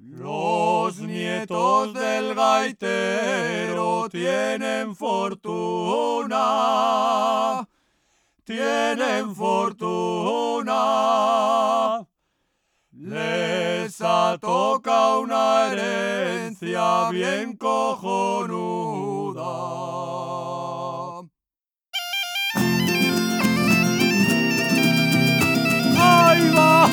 Los nietos del gaitero tienen fortuna, tienen fortuna. Les ha tocado una herencia bien cojonuda. ¡Ahí va!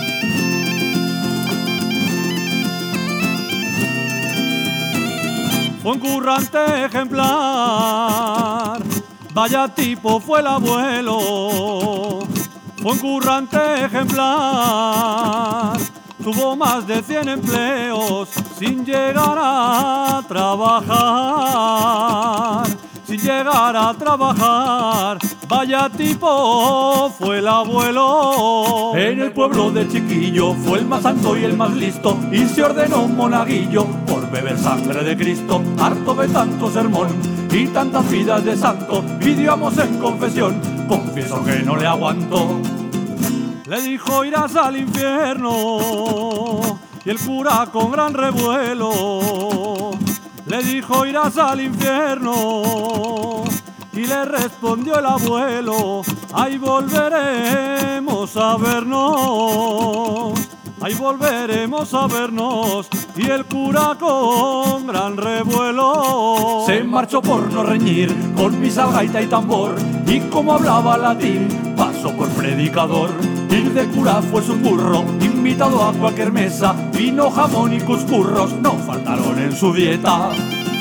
Fue un currante ejemplar, vaya tipo fue el abuelo. Fue un currante ejemplar, tuvo más de 100 empleos sin llegar a trabajar. Sin llegar a trabajar, vaya tipo fue el abuelo. En el pueblo de Chiquillo fue el más santo y el más listo, y se ordenó monaguillo por beber sangre de Cristo. Harto de tanto sermón y tantas vidas de santo, pidiamos en confesión, confieso que no le aguanto. Le dijo irás al infierno, y el cura con gran revuelo le dijo irás al infierno, y le respondió el abuelo, ahí volveremos a vernos, ahí volveremos a vernos. Y el cura con gran revuelo se marchó por no reñir con misa, gaita y tambor, y como hablaba latín pasó por predicador. Ir de cura fue su curro, invitado a cualquier mesa, vino, jamón y cuscurros no faltaron en su dieta.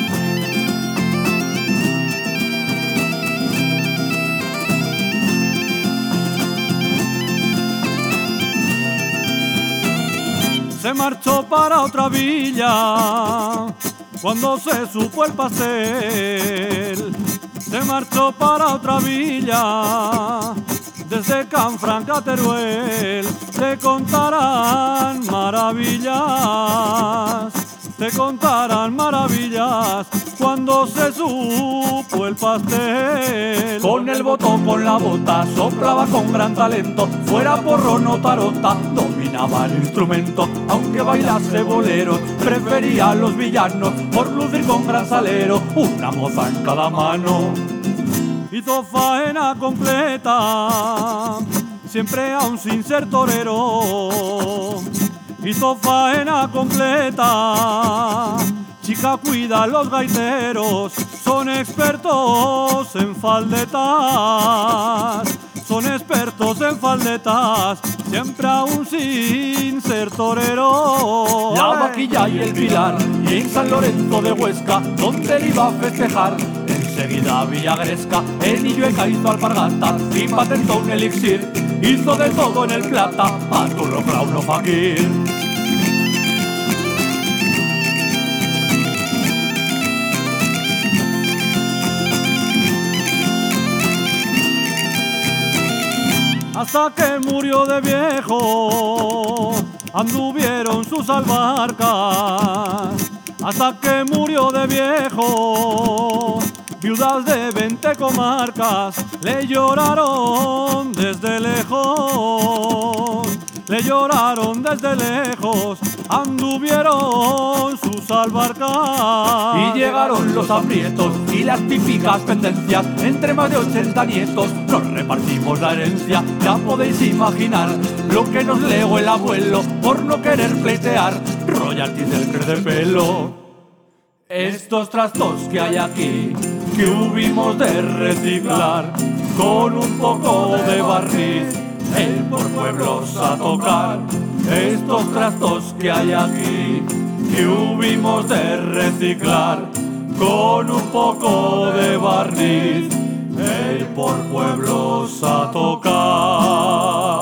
Se marchó para otra villa cuando se supo el pastel. Se marchó para otra villa desde Canfranc a Teruel. Te contarán maravillas, te contarán maravillas cuando se supo el pastel. Con el botón, con la bota, soplaba con gran talento, fuera porro no tarota, dominaba el instrumento. Aunque bailase boleros, prefería a los villanos por lucir con gran salero, una moza en cada mano. Hizo faena completa, siempre aún sin ser torero. Hizo faena completa, chica cuida a los gaiteros, son expertos en faldetas, son expertos en faldetas, siempre aún sin ser torero. La Vaquilla y el Pilar, y en San Lorenzo de Huesca, donde él iba a festejar, enseguida Villagresca, en Illueca hizo alpargatas y patentó un elixir, hizo de todo en el plata, a turro clauno faquir. Hasta que murió de viejo, anduvieron sus albarcas. Hasta que murió de viejo, viudas de 20 comarcas le lloraron desde lejos. Le lloraron desde lejos, anduvieron sus albarcas. Y llegaron los aprietos y las típicas pendencias, entre más de 80 nietos nos repartimos la herencia. Ya podéis imaginar lo que nos legó el abuelo por no querer pleitear royalties del credepelo. Estos trastos que hay aquí, que hubimos de reciclar, con un poco de barniz, el por pueblos a tocar. Estos trastos que hay aquí, que hubimos de reciclar, con un poco de barniz, el por pueblos a tocar.